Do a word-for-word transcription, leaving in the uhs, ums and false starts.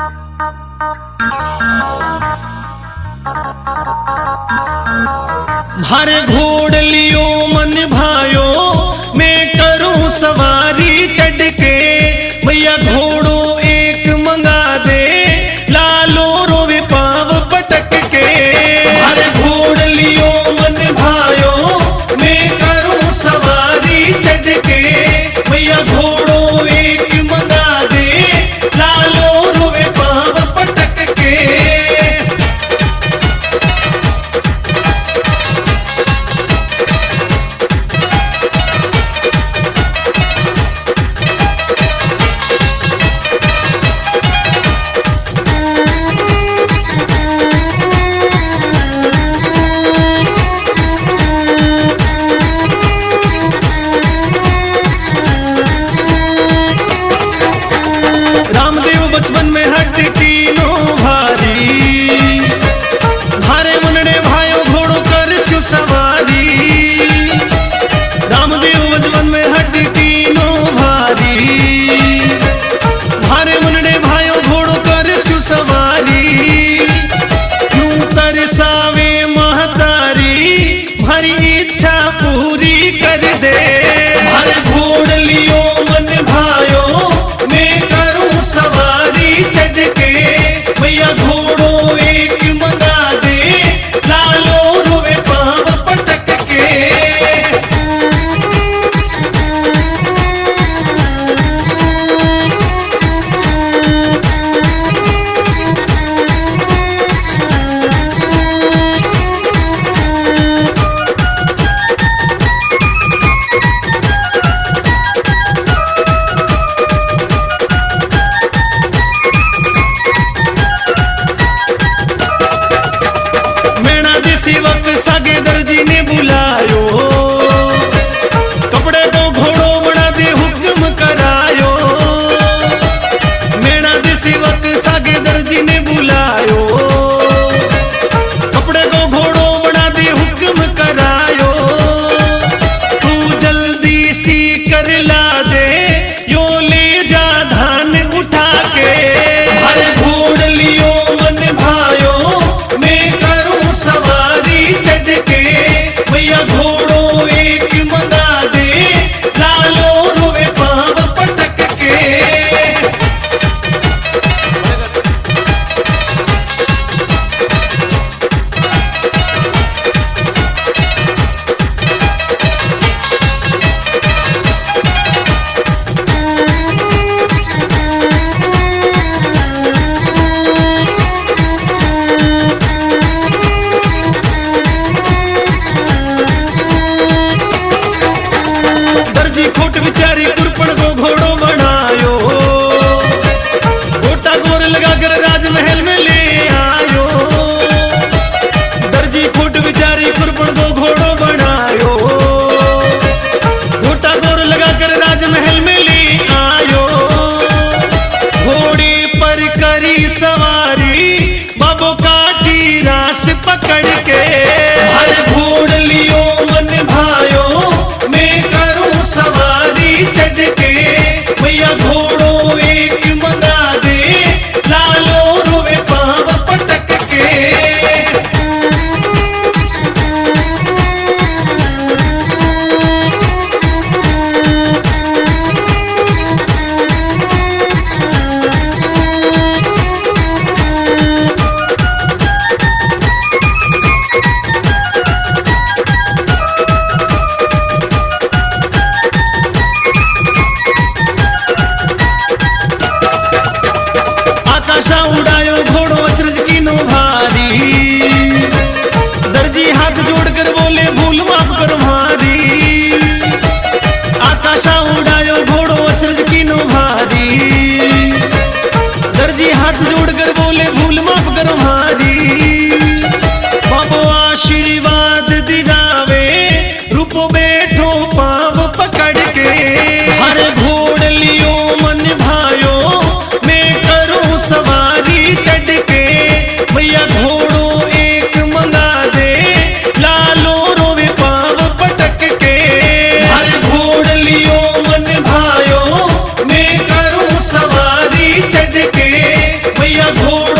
भारे घोड़ लियो मन भायो, मैं करूं सवारी चढ़ के। भैया घोड़ो एक मंगा दे, लालो रोवे पाव पटक के। भारे घोड़ लियो मन भायो, मैं करूं सवारी चढ़ के। भैया घोड़ो एक मंगा दे, लालो रोवे पाव पटक के। बचपन में हट तीनों भारी, भारे मुन्ने भाइयों घोड़ों कर शिव सवारी। रामदेव बचपन में हट तीनों भारी, भारे मुन्ने भाइयों घोड़ों कर शिव सवारी। क्यों तरसावे महतारी, भारी इच्छा पूरी कर दे। भारे घोड़ लियो मन भायो, मैं करूं सवारी चढ़ के। भैया घोड़ो एक मंगा दे, लालो रोवे पाव पटक के। सेवक सागे दर्जी ने बुलायो, कपड़े को घोड़ो बना दे हुक्म करायो। मेणा दे सेवक सागे दर्जी ने बुलायो, कपड़े को घोड़ो बना दे हुक्म करायो। तू जल्दी सी कर ला दे, यो ले जा धान उठा के। हर घोड़ लियो मन भायो, मैं करूं सवारी चढ़ के। भैया घोड़ो एक मंगा दे, लालो रोवे पाव पटक के। दर्जी खोट बिचारी कुरपण को घोड़ो बनायो, गोटा गोर लगा कर राजमहल में ले आयो। दर्जी खोट बिचारी कुरपण को घोड़ो बनायो, गोटा गोर लगा कर राजमहल में ले आयो। घोड़े पर करी सवारी, बाबो काटी रास पकड़ के। हर घोड़ लियो मन भायो, मैं करूं सवारी चढ़ के। भैया घोड़ो एक मंगा दे, लालो रोवे पाव पटक के। आकाशा उड़ायो घोड़ो अचरज की नो भारी, दर्जी हाथ जोड़कर बोले भूल माफ करो भारी। आकाशा उड़ायो घोड़ो अचरज की नो भारी, दर्जी हाथ जोड़कर बोले भूल माफ करो भारी। बाबो आशीर्वाद दिलावे, रूपो बैठो पाव पकड़ के। हर घोड़ लियो मन भायो, मैं करूं सवारी चढ़ के। भैया घोड़ो एक मंगा दे, लालो रोवे पाव पटक के। हर घोड़ लियो मन भायो, मैं करूं सवारी चढ़ के। भैया घोड़ों